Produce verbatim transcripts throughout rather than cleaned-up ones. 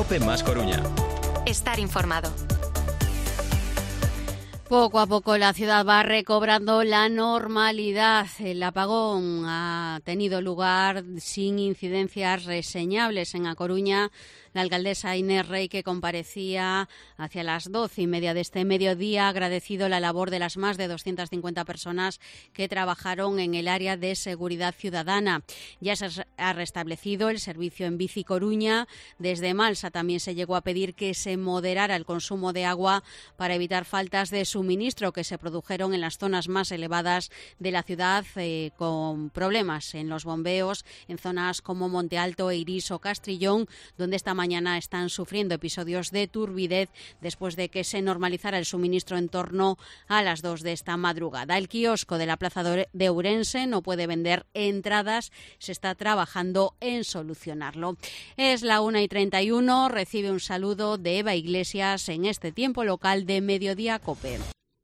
COPE más Coruña. Estar informado. Poco a poco la ciudad va recobrando la normalidad. El apagón ha tenido lugar sin incidencias reseñables en A Coruña. La alcaldesa Inés Rey, que comparecía hacia las doce y media de este mediodía, ha agradecido la labor de las más de doscientas cincuenta personas que trabajaron en el área de seguridad ciudadana. Ya se ha restablecido el servicio en Bici Coruña. Desde Malsa también se llegó a pedir que se moderara el consumo de agua para evitar faltas de suministro que se produjeron en las zonas más elevadas de la ciudad, eh, con problemas en los bombeos en zonas como Monte Alto, Eirís o Castrillón, donde esta mañana Mañana están sufriendo episodios de turbidez después de que se normalizara el suministro en torno a las dos de esta madrugada. El kiosco de la plaza de Ourense no puede vender entradas, se está trabajando en solucionarlo. Es la una y treinta y uno, recibe un saludo de Eva Iglesias en este tiempo local de Mediodía COPE.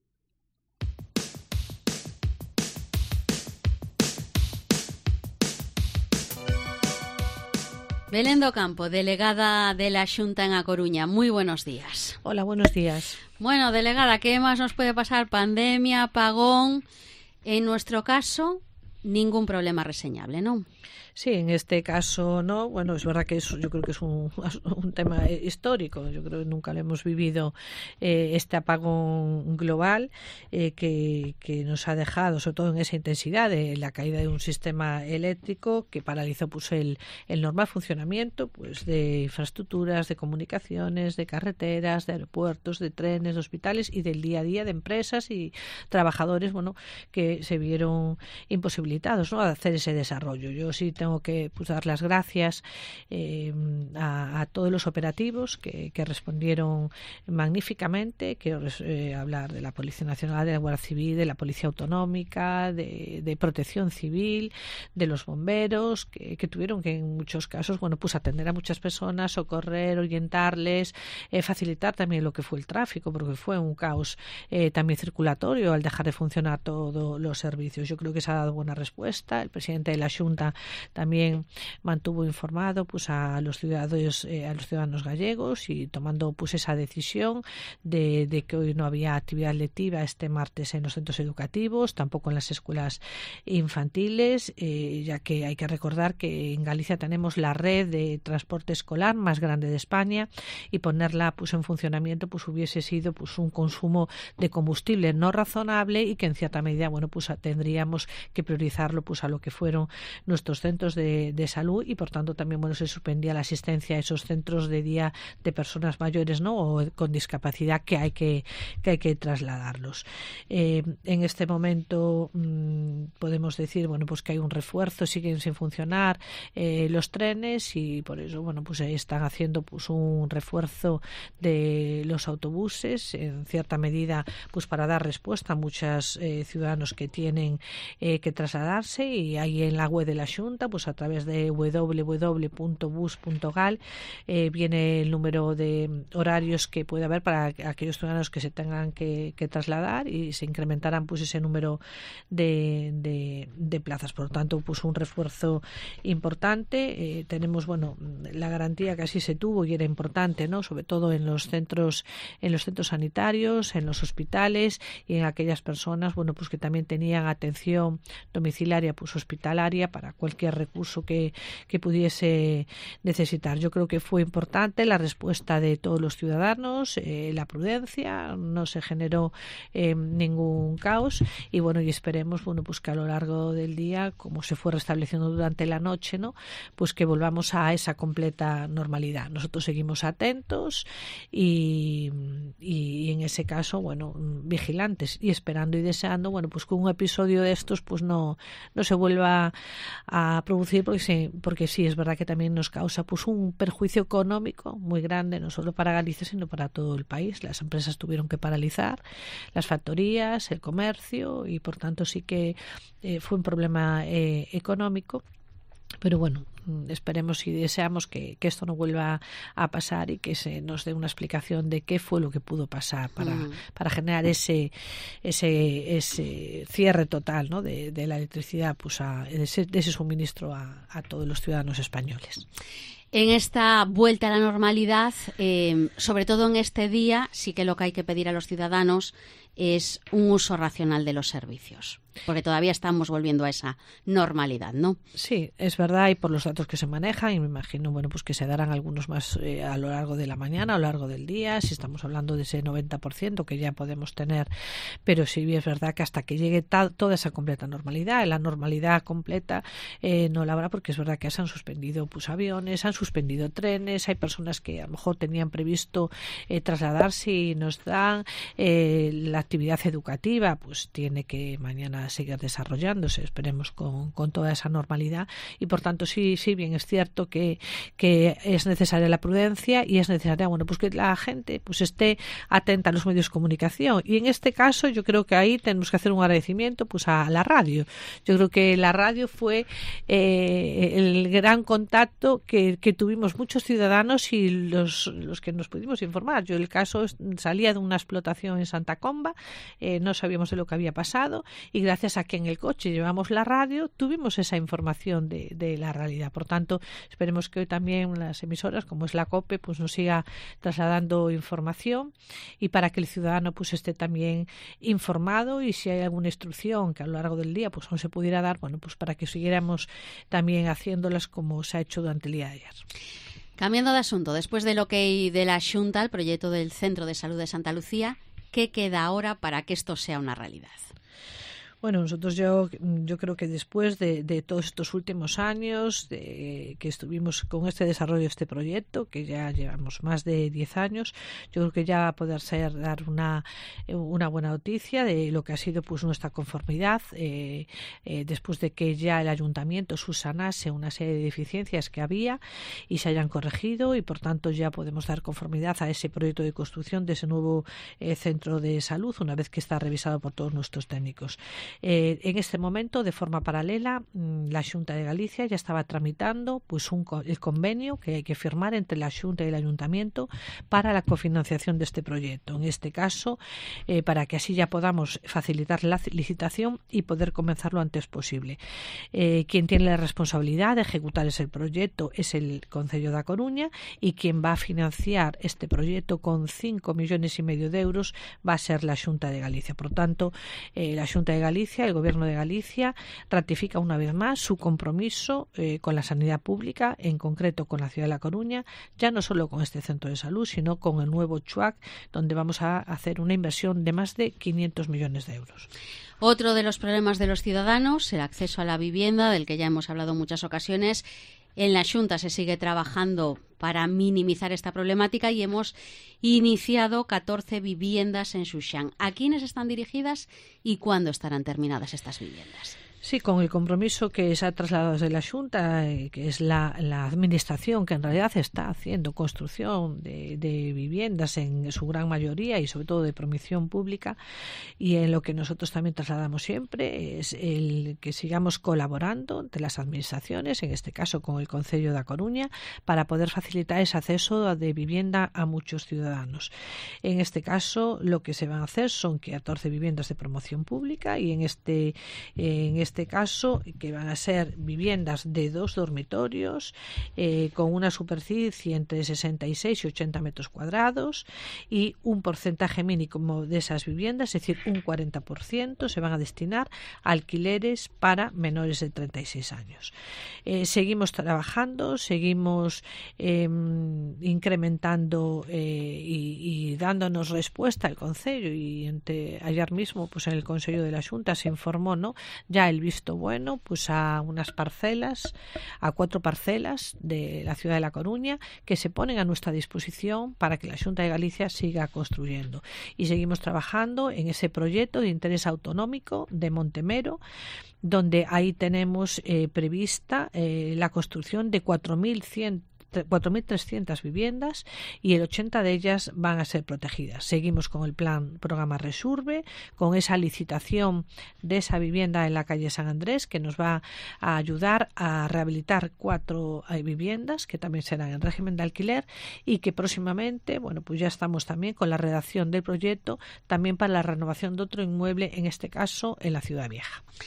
Belén do Campo, delegada de la Xunta en A Coruña. Muy buenos días. Hola, buenos días. Bueno, delegada, ¿qué más nos puede pasar? Pandemia, apagón. En nuestro caso, ningún problema reseñable, ¿no? Sí, en este caso no. Bueno, es verdad que eso yo creo que es un, un tema histórico. Yo creo que nunca lo hemos vivido, eh, este apagón global eh, que, que nos ha dejado, sobre todo en esa intensidad de la caída de un sistema eléctrico que paralizó pues el, el normal funcionamiento pues de infraestructuras, de comunicaciones, de carreteras, de aeropuertos, de trenes, de hospitales y del día a día de empresas y trabajadores, bueno, que se vieron imposibilitados, ¿no?, a hacer ese desarrollo. Yo sí tengo que pues, dar las gracias eh, a, a todos los operativos que, que respondieron magníficamente. Quiero eh, hablar de la Policía Nacional, de la Guardia Civil, de la Policía Autonómica, de, de Protección Civil, de los bomberos, que, que tuvieron que en muchos casos, bueno, pues atender a muchas personas, socorrer, orientarles, eh, facilitar también lo que fue el tráfico, porque fue un caos eh, también circulatorio al dejar de funcionar todos los servicios. Yo creo que se ha dado buena respuesta. El presidente de la Xunta también mantuvo informado pues a los ciudadanos eh, a los ciudadanos gallegos y tomando pues esa decisión de, de que hoy no había actividad lectiva este martes en los centros educativos, tampoco en las escuelas infantiles, eh, ya que hay que recordar que en Galicia tenemos la red de transporte escolar más grande de España y ponerla pues en funcionamiento pues hubiese sido pues un consumo de combustible no razonable y que en cierta medida bueno pues tendríamos que priorizarlo pues a lo que fueron nuestros centros de, de salud y por tanto también bueno se suspendía la asistencia a esos centros de día de personas mayores, ¿no?, o con discapacidad que hay que que hay que trasladarlos. Eh, en este momento mmm, podemos decir bueno pues que hay un refuerzo, siguen sin funcionar eh, los trenes y por eso bueno pues están haciendo pues un refuerzo de los autobuses en cierta medida pues para dar respuesta a muchos eh, ciudadanos que tienen eh, que trasladarse y ahí en la web de la Xunta pues a través de doble u doble u doble u punto bus punto gal eh, viene el número de horarios que puede haber para aquellos ciudadanos que se tengan que, que trasladar y se incrementarán pues ese número de, de, de plazas. Por lo tanto pues un refuerzo importante. Eh, tenemos bueno la garantía que así se tuvo y era importante, ¿no?, sobre todo en los centros en los centros sanitarios, en los hospitales y en aquellas personas bueno pues que también tenían atención domiciliaria pues hospitalaria para cualquier recurso que, que pudiese necesitar. Yo creo que fue importante la respuesta de todos los ciudadanos, eh, la prudencia, no se generó eh, ningún caos y bueno y esperemos bueno pues que a lo largo del día, como se fue restableciendo durante la noche, ¿no?, pues que volvamos a esa completa normalidad. Nosotros seguimos atentos y, y, y en ese caso bueno vigilantes y esperando y deseando bueno pues que un episodio de estos pues no, no se vuelva a producir porque sí, porque sí es verdad que también nos causa pues un perjuicio económico muy grande, no solo para Galicia sino para todo el país. Las empresas tuvieron que paralizar, las factorías, el comercio y por tanto sí que eh, fue un problema eh, económico. Pero bueno, esperemos y deseamos que, que esto no vuelva a pasar y que se nos dé una explicación de qué fue lo que pudo pasar para, mm. para generar ese ese ese cierre total, ¿no?, de, de la electricidad, pues a, de, ese, de ese suministro a, a todos los ciudadanos españoles. En esta vuelta a la normalidad, eh, sobre todo en este día, sí que lo que hay que pedir a los ciudadanos es un uso racional de los servicios, porque todavía estamos volviendo a esa normalidad, ¿no? Sí, es verdad, y por los datos que se manejan, y me imagino, bueno, pues que se darán algunos más eh, a lo largo de la mañana, a lo largo del día, si estamos hablando de ese noventa por ciento que ya podemos tener, pero sí es verdad que hasta que llegue ta- toda esa completa normalidad, la normalidad completa eh, no la habrá, porque es verdad que se han suspendido pues aviones, han suspendido trenes, hay personas que a lo mejor tenían previsto eh, trasladarse y nos dan eh, la actividad educativa, pues tiene que mañana seguir desarrollándose, esperemos con, con toda esa normalidad, y por tanto sí, sí bien es cierto que, que es necesaria la prudencia y es necesaria, bueno, pues que la gente pues esté atenta a los medios de comunicación, y en este caso yo creo que ahí tenemos que hacer un agradecimiento pues a la radio. Yo creo que la radio fue eh, el gran contacto que, que tuvimos muchos ciudadanos y los, los que nos pudimos informar. Yo el caso salía de una explotación en Santa Comba, eh, no sabíamos de lo que había pasado, y gracias a que en el coche llevamos la radio tuvimos esa información de, de la realidad. Por tanto, esperemos que hoy también las emisoras como es la COPE pues nos siga trasladando información, y para que el ciudadano pues esté también informado, y si hay alguna instrucción que a lo largo del día pues no se pudiera dar, bueno, pues para que siguiéramos también haciéndolas como se ha hecho durante el día de ayer. Cambiando de asunto, después del ok de la Xunta, el proyecto del Centro de Salud de Santa Lucía, ¿qué queda ahora para que esto sea una realidad? Bueno, nosotros yo, yo creo que después de, de todos estos últimos años de, que estuvimos con este desarrollo de este proyecto, que ya llevamos más de diez años, yo creo que ya va a poder ser dar una, una buena noticia de lo que ha sido pues nuestra conformidad, eh, eh, después de que ya el ayuntamiento subsanase una serie de deficiencias que había y se hayan corregido, y por tanto ya podemos dar conformidad a ese proyecto de construcción de ese nuevo eh, centro de salud, una vez que está revisado por todos nuestros técnicos. Eh, en este momento, de forma paralela, la Xunta de Galicia ya estaba tramitando pues un, el convenio que hay que firmar entre la Xunta y el Ayuntamiento para la cofinanciación de este proyecto. En este caso, eh, para que así ya podamos facilitar la licitación y poder comenzar lo antes posible. Eh, quien tiene la responsabilidad de ejecutar ese proyecto es el Concello da Coruña, y quien va a financiar este proyecto con cinco millones y medio de euros va a ser la Xunta de Galicia. Por tanto, eh, la Xunta de Galicia, el Gobierno de Galicia, ratifica una vez más su compromiso eh, con la sanidad pública, en concreto con la ciudad de La Coruña, ya no solo con este centro de salud, sino con el nuevo CHUAC, donde vamos a hacer una inversión de más de quinientos millones de euros. Otro de los problemas de los ciudadanos, el acceso a la vivienda, del que ya hemos hablado en muchas ocasiones. En la Xunta se sigue trabajando para minimizar esta problemática y hemos iniciado catorce viviendas en Xuxán. ¿A quiénes están dirigidas y cuándo estarán terminadas estas viviendas? Sí, con el compromiso que se ha trasladado desde la Xunta, eh, que es la, la administración que en realidad está haciendo construcción de, de viviendas en su gran mayoría y sobre todo de promoción pública, y en lo que nosotros también trasladamos siempre es el que sigamos colaborando entre las administraciones, en este caso con el Concello da Coruña, para poder facilitar ese acceso de vivienda a muchos ciudadanos. En este caso, lo que se van a hacer son catorce viviendas de promoción pública, y en este, en este este caso, que van a ser viviendas de dos dormitorios eh, con una superficie entre sesenta y seis y ochenta metros cuadrados, y un porcentaje mínimo de esas viviendas, es decir, un cuarenta por ciento, se van a destinar a alquileres para menores de treinta y seis años. Eh, seguimos trabajando, seguimos eh, incrementando eh, y, y dándonos respuesta al Concello, y entre, ayer mismo pues en el Consello de la Xunta se informó, ¿no?, ya el visto bueno pues a unas parcelas, a cuatro parcelas de la ciudad de La Coruña, que se ponen a nuestra disposición para que la Xunta de Galicia siga construyendo. Y seguimos trabajando en ese proyecto de interés autonómico de Montemero, donde ahí tenemos eh, prevista eh, la construcción de cuatro mil cien cuatro mil trescientas viviendas, y el ochenta de ellas van a ser protegidas. Seguimos con el plan programa Resurbe, con esa licitación de esa vivienda en la calle San Andrés, que nos va a ayudar a rehabilitar cuatro eh, viviendas que también serán en régimen de alquiler, y que próximamente, bueno, pues ya estamos también con la redacción del proyecto también para la renovación de otro inmueble, en este caso en la Ciudad Vieja.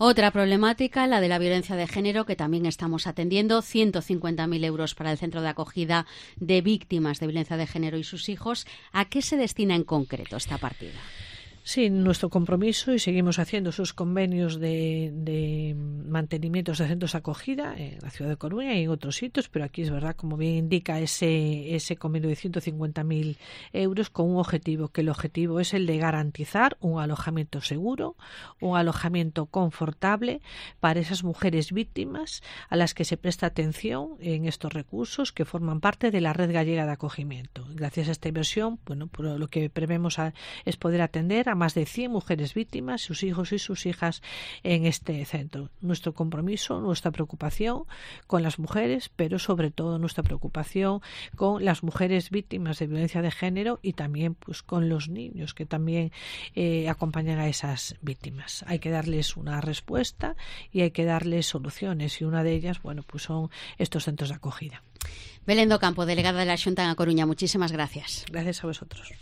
Otra problemática, la de la violencia de género, que también estamos atendiendo. ciento cincuenta mil euros para el centro de acogida de víctimas de violencia de género y sus hijos. ¿A qué se destina en concreto esta partida? Sí, nuestro compromiso, y seguimos haciendo esos convenios de, de mantenimientos de centros de acogida en la ciudad de Coruña y en otros sitios, pero aquí es verdad, como bien indica ese, ese convenio de ciento cincuenta mil euros con un objetivo, que el objetivo es el de garantizar un alojamiento seguro, un alojamiento confortable para esas mujeres víctimas a las que se presta atención en estos recursos que forman parte de la red gallega de acogimiento. Gracias a esta inversión, bueno, pues lo que prevemos a, es poder atender a más de cien mujeres víctimas, sus hijos y sus hijas en este centro. Nuestro compromiso, nuestra preocupación con las mujeres, pero sobre todo nuestra preocupación con las mujeres víctimas de violencia de género y también pues con los niños que también eh, acompañan a esas víctimas. Hay que darles una respuesta y hay que darles soluciones, y una de ellas, bueno, pues son estos centros de acogida. Belén do Campo, delegada de la Xunta en A Coruña, muchísimas gracias. Gracias a vosotros.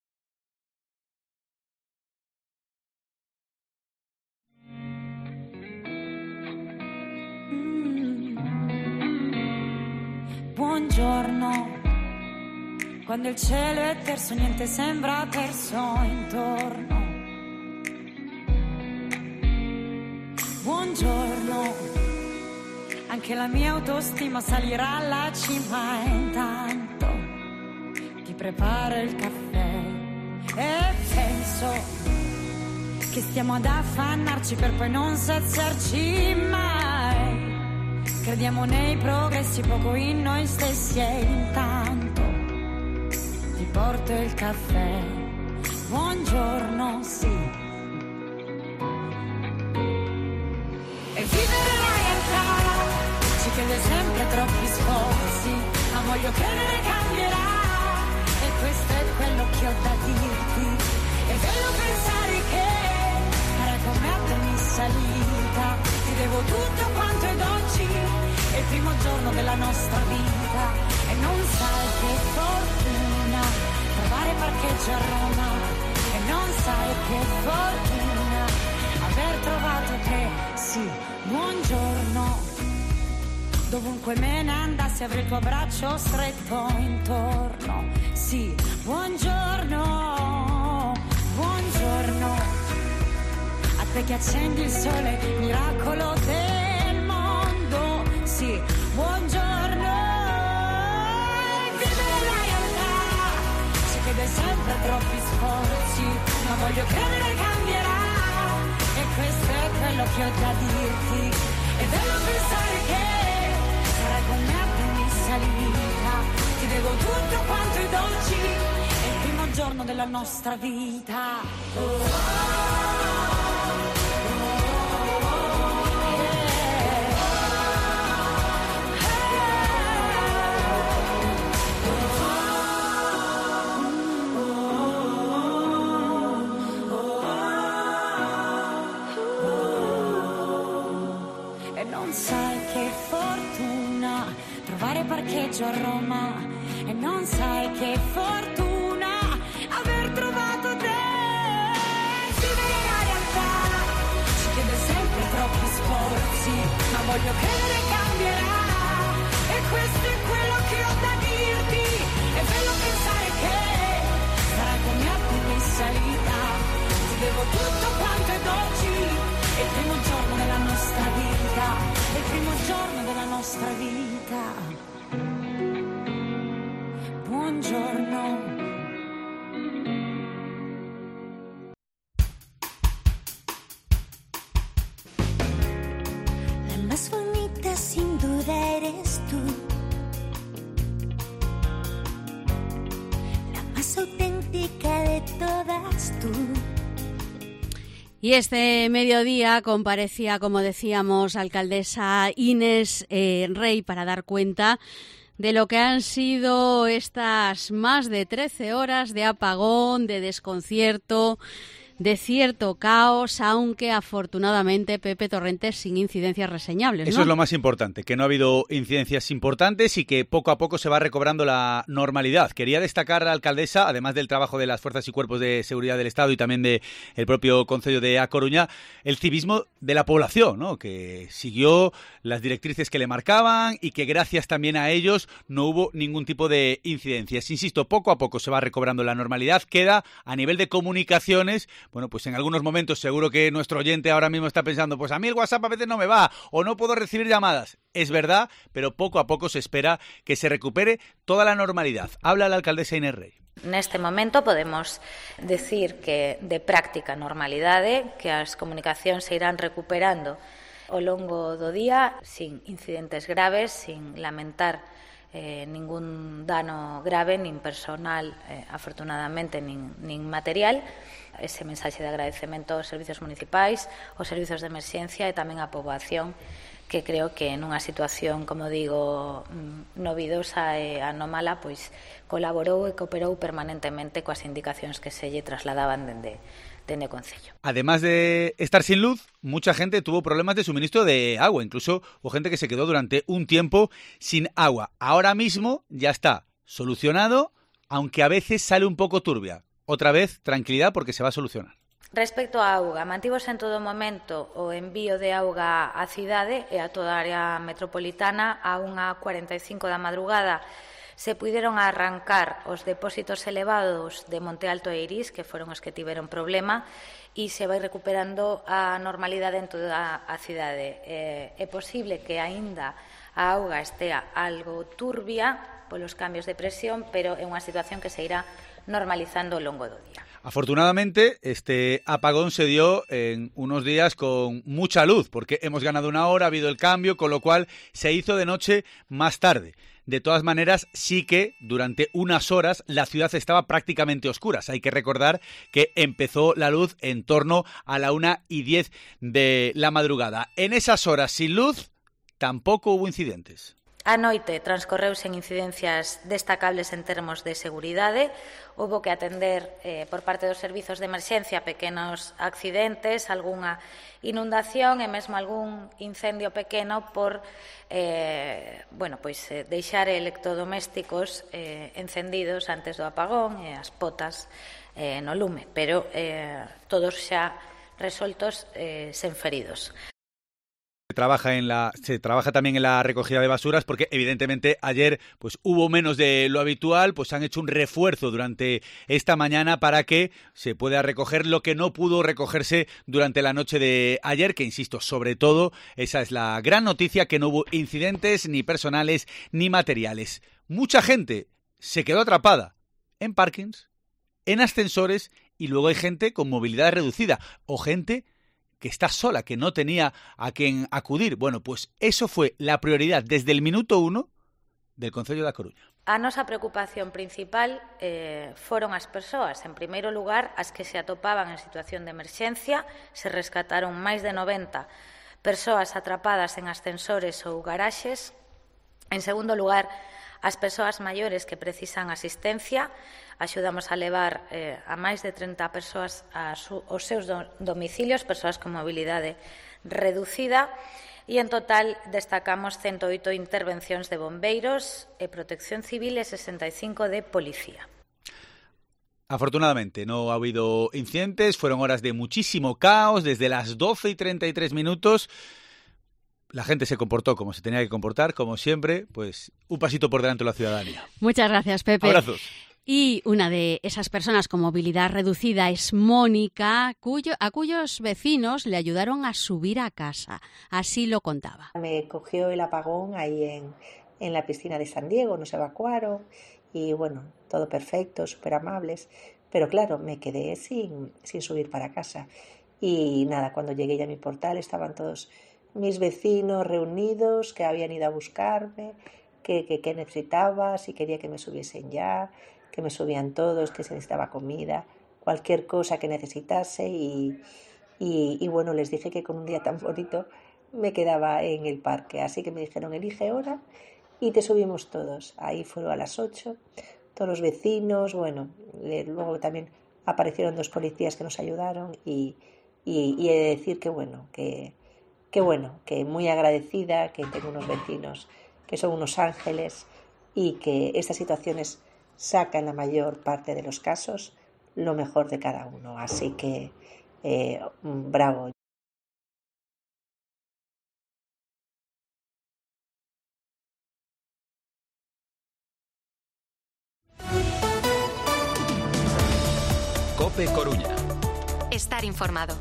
Buongiorno, quando il cielo è terso niente sembra terso intorno. Buongiorno, anche la mia autostima salirà alla cima e intanto ti preparo il caffè e penso che stiamo ad affannarci per poi non saziarci mai. Crediamo nei progressi, poco in noi stessi e intanto ti porto il caffè. Buongiorno, sì. E vivere la realtà ci chiede sempre troppi sforzi, ma voglio credere cambierà e questo è quello che ho da dirti. È bello pensare che sarai con me a ogni salita, ti devo tutto quanto ed oggi è il primo giorno della nostra vita e non sai che fortuna trovare parcheggio a Roma e non sai che fortuna aver trovato te, sì, buongiorno. Dovunque me ne andassi avrei il tuo braccio stretto intorno, sì, buongiorno, buongiorno. A te che accendi il sole, miracolo del mondo, sì, buongiorno. Vivere la realtà ci chiede sempre troppi sforzi, ma voglio credere cambierà e questo è quello che ho da dirti. È bello pensare che sarai con me a ogni salita, ti devo tutto quanto ed oggi è il primo giorno della nostra vita. Oh. Parcheggio a Roma e non sai che fortuna aver trovato te. Vivere la realtà ci chiede sempre troppi sforzi, ma voglio credere cambierà e questo è quello che ho da dirti. È bello pensare che sarai con me a ogni salita, ti devo tutto quanto ed oggi è il primo giorno della nostra vita, è il primo giorno della nostra vita. Buongiorno. La más bonita sin duda eres tú. La más auténtica de todas tú. Y este mediodía comparecía, como decíamos, alcaldesa Inés eh, Rey para dar cuenta de lo que han sido estas más de trece horas de apagón, de desconcierto, de cierto caos, aunque afortunadamente, Pepe Torrentes, sin incidencias reseñables, ¿no? Eso es lo más importante, que no ha habido incidencias importantes y que poco a poco se va recobrando la normalidad. Quería destacar a la alcaldesa, además del trabajo de las fuerzas y cuerpos de seguridad del Estado y también del propio Concello de A Coruña, el civismo de la población, ¿no? Que siguió las directrices que le marcaban y que gracias también a ellos no hubo ningún tipo de incidencias. Insisto, poco a poco se va recobrando la normalidad. Queda a nivel de comunicaciones. Bueno, pues en algunos momentos seguro que nuestro oyente ahora mismo está pensando, pues a mí el WhatsApp a veces no me va o no puedo recibir llamadas. Es verdad, pero poco a poco se espera que se recupere toda la normalidad. Habla la alcaldesa Inés Rei. Neste momento podemos decir que de práctica normalidade, que as comunicacións se irán recuperando ao longo do día sin incidentes graves, sin lamentar eh, ningún dano grave, nin personal, eh, afortunadamente, nin, nin material. Ese mensaxe de agradecemento aos servizos municipais, aos servizos de emerxencia e tamén á poboación, que creo que nunha situación, como digo, novidosa e anómala, pois colaborou e cooperou permanentemente coas indicacións que se lle trasladaban dende, dende o Concello. Además de estar sin luz, mucha gente tuvo problemas de suministro de agua, incluso hubo gente que se quedó durante un tiempo sin agua. Ahora mismo ya está solucionado, aunque a veces sale un poco turbia. Otra vez, tranquilidad porque se va a solucionar. Respecto á auga, mantivose en todo momento o envío de auga á cidade e a toda a área metropolitana. A unha cuarenta e cinco da madrugada se puideron arrancar os depósitos elevados de Monte Alto e Irís, que foron os que tiveron problema, e se vai recuperando a normalidade en toda a cidade. É, é posible que aínda a auga estea algo turbia polos cambios de presión, pero é unha situación que se irá normalizando ao longo do día. Afortunadamente, este apagón se dio en unos días con mucha luz, porque hemos ganado una hora, ha habido el cambio, con lo cual se hizo de noche más tarde. De todas maneras, sí que durante unas horas la ciudad estaba prácticamente a oscuras. Hay que recordar que empezó la luz en torno a la una y diez de la madrugada. En esas horas sin luz tampoco hubo incidentes. A noite transcorreu sen incidencias destacables en termos de seguridade. Houbo que atender eh, por parte dos servizos de emerxencia pequenos accidentes, algunha inundación e mesmo algún incendio pequeno por eh, bueno, pois, eh, deixar electrodomésticos eh, encendidos antes do apagón e as potas eh, no lume, pero eh, todos xa resoltos eh, sen feridos. Trabaja en la, se trabaja también en la recogida de basuras porque evidentemente ayer pues hubo menos de lo habitual, pues han hecho un refuerzo durante esta mañana para que se pueda recoger lo que no pudo recogerse durante la noche de ayer, que insisto, sobre todo esa es la gran noticia, que no hubo incidentes ni personales ni materiales. Mucha gente se quedó atrapada en parkings, en ascensores y luego hay gente con movilidad reducida o gente que está sola, que no tenía a quien acudir. Bueno, pues eso fue la prioridad desde el minuto uno del Concello da Coruña. A nosa preocupación principal eh, foron as persoas. En primeiro lugar, as que se atopaban en situación de emerxencia. Se rescataron máis de noventa persoas atrapadas en ascensores ou garaxes. En segundo lugar, as persoas maiores que precisan asistencia. Axudamos a levar eh, a máis de trinta persoas aos seus domicilios, persoas con mobilidade reducida, e en total destacamos ciento oito intervencións de bombeiros e protección civil e sesenta e cinco de policía. Afortunadamente no ha habido incidentes, fueron horas de muchísimo caos, desde las doce y treinta y tres minutos. La gente se comportó como se tenía que comportar, como siempre, pues un pasito por delante de la ciudadanía. Muchas gracias, Pepe. Abrazos. Y una de esas personas con movilidad reducida es Mónica, cuyo, a cuyos vecinos le ayudaron a subir a casa. Así lo contaba. Me cogió el apagón ahí en, en la piscina de San Diego, nos evacuaron y bueno, todo perfecto, súper amables. Pero claro, me quedé sin, sin subir para casa. Y nada, cuando llegué ya a mi portal estaban todos mis vecinos reunidos que habían ido a buscarme, que, que, que necesitaba, si quería que me subiesen ya, que me subían todos, que se necesitaba comida, cualquier cosa que necesitase y, y, y bueno, les dije que con un día tan bonito me quedaba en el parque, así que me dijeron elige hora y te subimos todos. Ahí fueron a las ocho, todos los vecinos, bueno, luego también aparecieron dos policías que nos ayudaron y, y, y he de decir que bueno, que, que bueno, que muy agradecida, que tengo unos vecinos que son unos ángeles y que estas situaciones sacan en la mayor parte de los casos lo mejor de cada uno. Así que eh, bravo. COPE Coruña. Estar informado.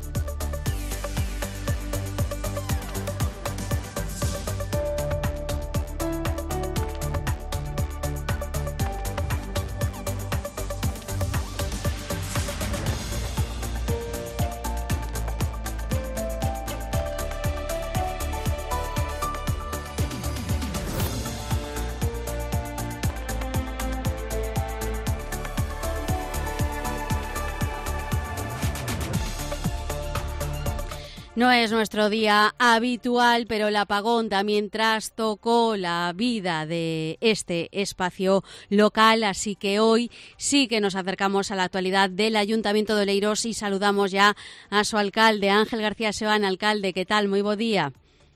No es nuestro día habitual, pero el apagón también trastocó la vida de este espacio local, así que hoy sí que nos acercamos a la actualidad del Ayuntamiento de Oleiros y saludamos ya a su alcalde, Ángel García Seoane. Alcalde, ¿qué tal? Moi bo día.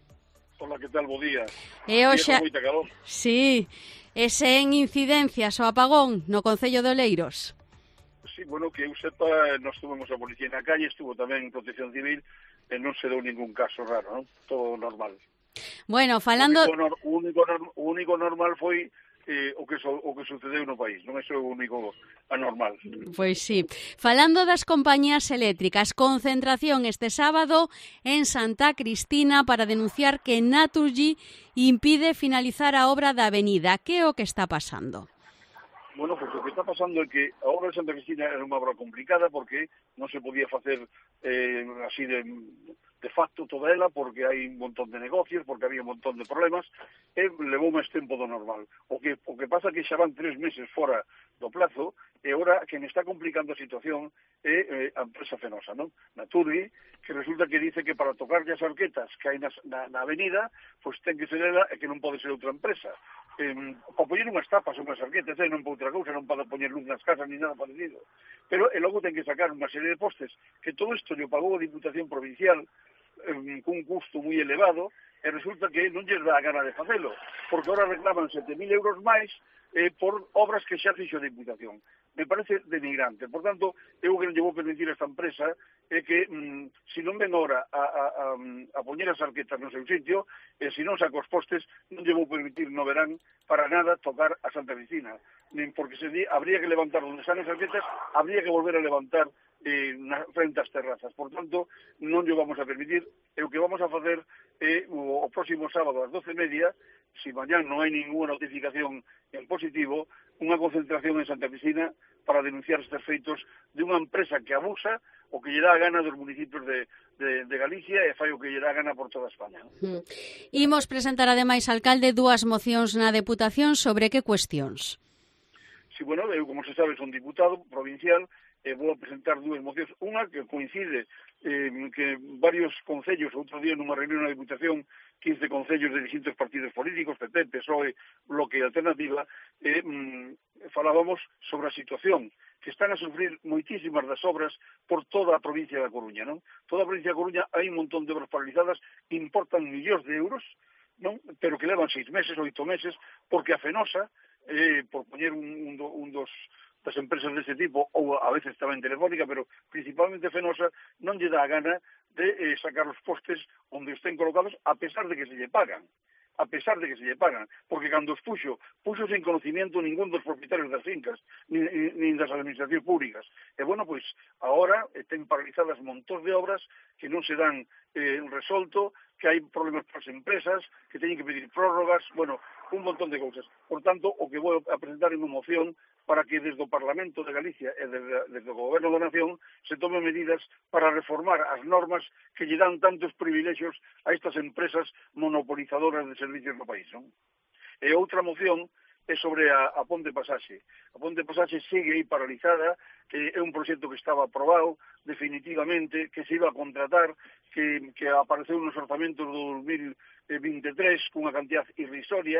Hola, ¿qué tal? Bo día. E hoxe... moita calor. Sí, e sen incidencias o apagón no concello de Oleiros. Sí, bueno, que eu sepa, nós tuvemos a policía na calle, estuvo tamén en Protección Civil, e non se deu ningún caso raro, non? Todo normal. Bueno, falando... O único, nor, único, o único normal foi eh, o, que so, o que sucedeu no país, non é o único anormal. Pois sí. Falando das compañías eléctricas, concentración este sábado en Santa Cristina para denunciar que Naturgy impide finalizar a obra da avenida. Que é o que está pasando? Bueno, pues o que está pasando é que a obra de Santa Cristina era unha obra complicada porque non se podía facer eh, así de, de facto toda ela porque hai un montón de negocios, porque había un montón de problemas e levou máis tempo do normal. O que, o que pasa é que xa van tres meses fora do plazo e agora que me está complicando a situación é eh, a empresa Fenosa, non? Naturgy, que resulta que dice que para tocarlle as arquetas que hai na, na, na avenida, pois pues ten que ser ela e que non pode ser outra empresa. Eh, para poñer unhas tapas ou unhas arquetas, eh, non para outra cousa, non para poñer luz nas casas ni nada parecido. Pero e logo ten que sacar unha serie de postes, que todo isto lle pagou a Diputación Provincial eh, cun custo moi elevado, e resulta que non lles dá a gana de facelo, porque ahora reclaman sete mil euros máis eh, por obras que xa fixo a Diputación. Me parece denigrante. Por tanto, eu que non lle vou permitir a esta empresa é que, mm, se non ven ahora a, a, a, a poñer as arquetas no seu sitio, e se non saco os postes, non lle vou permitir no verán para nada tocar a Santa Cristina. Nen porque se di, habría que levantar onde están as arquetas, habría que volver a levantar eh, na, frente ás terrazas. Por tanto, non lle vamos a permitir. E o que vamos a facer é, o, o próximo sábado ás doce e media, se mañán non hai ninguna notificación en positivo, unha concentración en Santa Cristina para denunciar estes feitos de unha empresa que abusa o que lle dá a gana dos municipios de, de, de Galicia e fai o que lle dá a gana por toda España. Mm. Imos presentar ademais, alcalde, dúas mocións na Deputación. Sobre que cuestións? Sí, bueno, eu, como se sabe, son diputado provincial e vou a presentar dúas mocións. Unha que coincide eh, que varios concellos, outro día nunha reunión na Diputación, quince concellos de distintos partidos políticos, P P, P S O E, Bloque e Alternativa, eh, mm, falábamos sobre a situación que están a sufrir moitísimas das obras por toda a provincia da Coruña, non? Toda a provincia da Coruña hai un montón de obras paralizadas que importan millóns de euros, non? Pero que levan seis meses, oito meses, porque a Fenosa, eh, por poñer un, un, un dos das empresas deste tipo, ou a veces tamén Telefónica, pero principalmente Fenosa, non lle dá a gana de eh, sacar os postes onde estén colocados, a pesar de que se lle pagan. A pesar de que se lle pagan. Porque cando os puxo, puxo sen conocimiento ningún dos propietarios das fincas, nin, nin das administracións públicas. E, bueno, pois, agora estén paralizadas montón de obras que non se dan eh, resolto, que hai problemas para as empresas, que teñen que pedir prórrogas, bueno, un montón de cousas. Por tanto, o que vou a presentar é unha moción para que desde o Parlamento de Galicia e desde, desde o Goberno da Nación se tomen medidas para reformar as normas que lle dan tantos privilexios a estas empresas monopolizadoras de servicios no país, non? E outra moción é sobre a, a Ponte Pasaxe. A Ponte Pasaxe segue aí paralizada, que é un proxecto que estaba aprobado definitivamente, que se iba a contratar, que, que apareceu nos orzamentos do dos mil vinte e tres cunha cantidad irrisoria,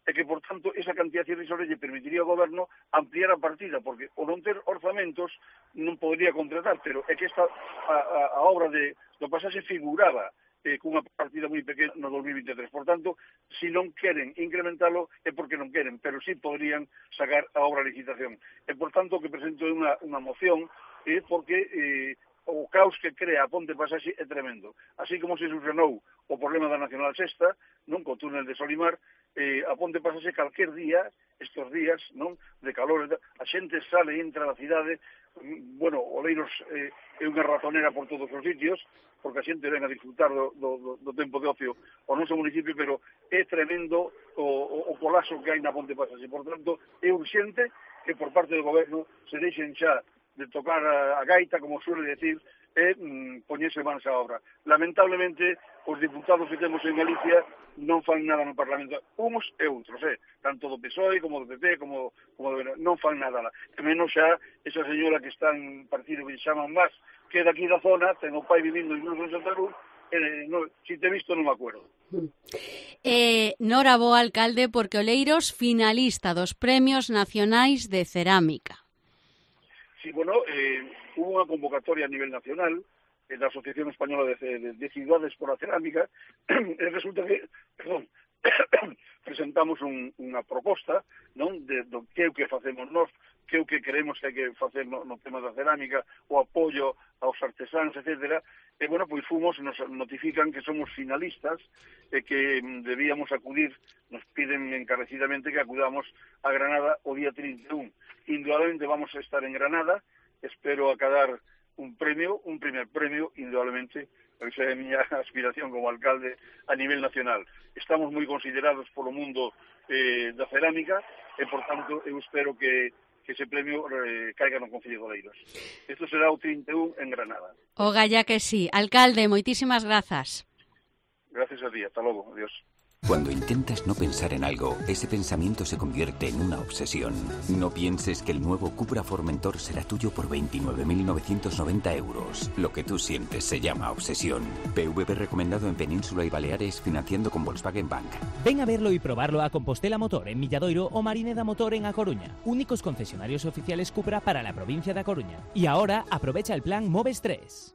e que, por tanto, esa cantidad irrisoria lle permitiría ao goberno ampliar a partida, porque o non ter orzamentos non podría contratar, pero é que esta a, a, a obra de, do pasaxe figuraba eh, cunha partida moi pequena no dos mil veintitrés. Por tanto, se non queren incrementalo é porque non queren, pero sí podrían sacar a obra a licitación. E, por tanto, que presento unha, unha moción é eh, porque eh, o caos que crea a ponte pasaxe é tremendo. Así como se solucionou o problema da Nacional Sexta, non, co túnel de Solimar, eh, a ponte pasaxe calquer día, estes días, non, de calor, a xente sale e entra da cidade, bueno, Oleiros eh, é unha ratonera por todos os sitios, porque a xente ven a disfrutar do, do, do tempo de ocio ao noso municipio, pero é tremendo o, o, o colapso que hai na ponte pasaxe. Por tanto, é urxente que por parte do goberno se deixen xa de tocar a, a gaita, como suele decir, e mm, poñerse mans a obra. Lamentablemente, os diputados que temos en Galicia non fan nada no Parlamento, uns e outros, eh? Tanto do P S O E como do P P, como, como do... non fan nada. Que menos xa esa señora que está en partido que chaman máis, que é daqui da zona, ten o pai vivindo incluso en Santa Cruz, eh, no, si te he visto non me acuerdo. Eh, Nora bo alcalde, porque Oleiros finalista dos Premios Nacionais de Cerámica. Sí, bueno, eh, hubo unha convocatoria a nivel nacional eh, da Asociación Española de, de, de Ciudades por a Cerámica, e resulta que, perdón, presentamos un, unha proposta, non, de do que é o que facemos nós, que é o que queremos que hai que facer no, no tema da cerámica, o apoio aos artesáns, etcétera. E, bueno, pois fomos, nos notifican que somos finalistas e que debíamos acudir, nos piden encarecidamente que acudamos a Granada o día trinta e un. Indudablemente vamos a estar en Granada, espero acadar un premio, un primer premio, indudablemente, esa é a miña aspiración como alcalde a nivel nacional. Estamos moi considerados polo mundo eh, da cerámica e, por tanto, eu espero que que ese premio eh, caiga no Concello de Oleiros. Isto será o trinta e un en Granada. O galla que sí. Alcalde, moitísimas grazas. Gracias a ti, hasta logo, adiós. Cuando intentas no pensar en algo, ese pensamiento se convierte en una obsesión. No pienses que el nuevo Cupra Formentor será tuyo por veintinueve mil novecientos noventa euros. Lo que tú sientes se llama obsesión. P V P recomendado en Península y Baleares, financiando con Volkswagen Bank. Ven a verlo y probarlo a Compostela Motor en Milladoiro o Marineda Motor en A Coruña. Únicos concesionarios oficiales Cupra para la provincia de A Coruña. Y ahora aprovecha el plan Moves tres.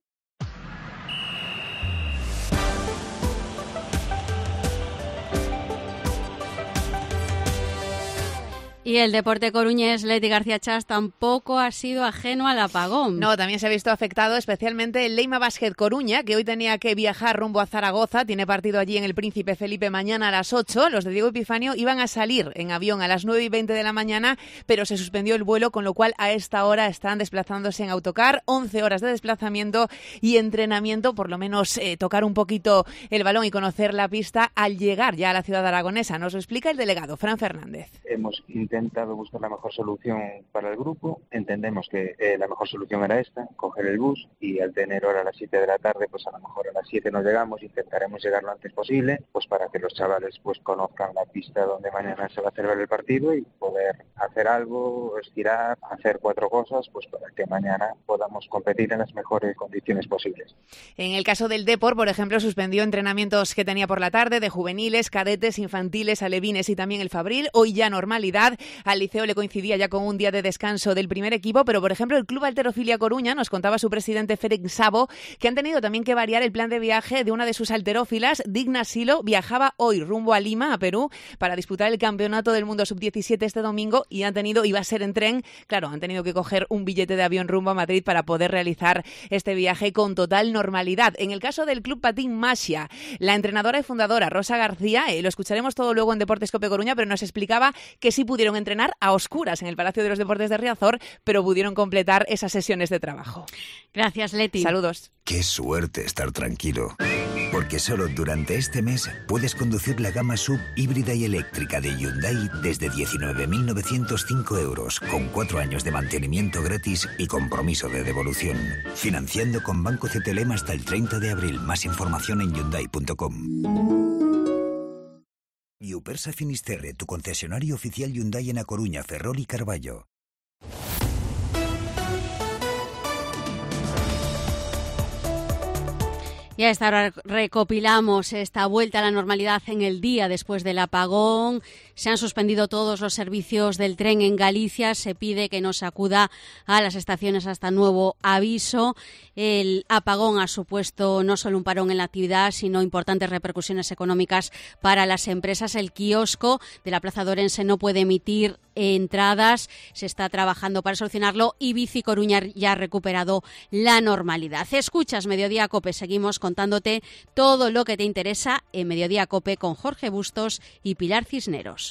Y el deporte coruñés, Leti García Chas, tampoco ha sido ajeno al apagón. No, también se ha visto afectado especialmente el Leima Basket Coruña, que hoy tenía que viajar rumbo a Zaragoza. Tiene partido allí en el Príncipe Felipe mañana a las ocho. Los de Diego Epifanio iban a salir en avión a las nueve y veinte de la mañana, pero se suspendió el vuelo, con lo cual a esta hora están desplazándose en autocar. once horas de desplazamiento y entrenamiento, por lo menos eh, tocar un poquito el balón y conocer la pista al llegar ya a la ciudad aragonesa. Nos lo explica el delegado, Fran Fernández. Hemos intentado buscar la mejor solución para el grupo. Entendemos que eh, la mejor solución era esta, coger el bus, y al tener hora a las siete de la tarde, pues a lo mejor a las siete no llegamos. Intentaremos llegar lo antes posible, pues para que los chavales pues conozcan la pista donde mañana se va a celebrar el partido y poder hacer algo, estirar, hacer cuatro cosas, pues para que mañana podamos competir en las mejores condiciones posibles. En el caso del Depor, por ejemplo, suspendió entrenamientos que tenía por la tarde de juveniles, cadetes, infantiles, alevines y también el Fabril. Hoy ya normalidad. Al Liceo le coincidía ya con un día de descanso del primer equipo, pero por ejemplo el Club Halterofilia Coruña, nos contaba su presidente Félix Sabo, que han tenido también que variar el plan de viaje de una de sus halterófilas. Digna Silo viajaba hoy rumbo a Lima, a Perú, para disputar el Campeonato del Mundo sub diecisiete este domingo, y han tenido, iba a ser en tren, claro, han tenido que coger un billete de avión rumbo a Madrid para poder realizar este viaje con total normalidad. En el caso del Club Patín Masia, la entrenadora y fundadora Rosa García, eh, lo escucharemos todo luego en Deportes Cope Coruña, pero nos explicaba que sí pudieron entrenar a oscuras en el Palacio de los Deportes de Riazor, pero pudieron completar esas sesiones de trabajo. Gracias, Leti. Saludos. Qué suerte estar tranquilo, porque solo durante este mes puedes conducir la gama sub híbrida y eléctrica de Hyundai desde diecinueve mil novecientos cinco euros, con cuatro años de mantenimiento gratis y compromiso de devolución. Financiando con Banco C T L M hasta el treinta de abril. Más información en hyundai punto com. Iupersa Finisterre, tu concesionario oficial Hyundai en A Coruña, Ferrol y Carballo. Y a esta hora recopilamos esta vuelta a la normalidad en el día después del apagón. Se han suspendido todos los servicios del tren en Galicia. Se pide que no se acuda a las estaciones hasta nuevo aviso. El apagón ha supuesto no solo un parón en la actividad, sino importantes repercusiones económicas para las empresas. El kiosco de la Plaza de Orense no puede emitir entradas. Se está trabajando para solucionarlo y Bici Coruña ya ha recuperado la normalidad. Escuchas Mediodía Cope. Seguimos contándote todo lo que te interesa en Mediodía Cope con Jorge Bustos y Pilar Cisneros.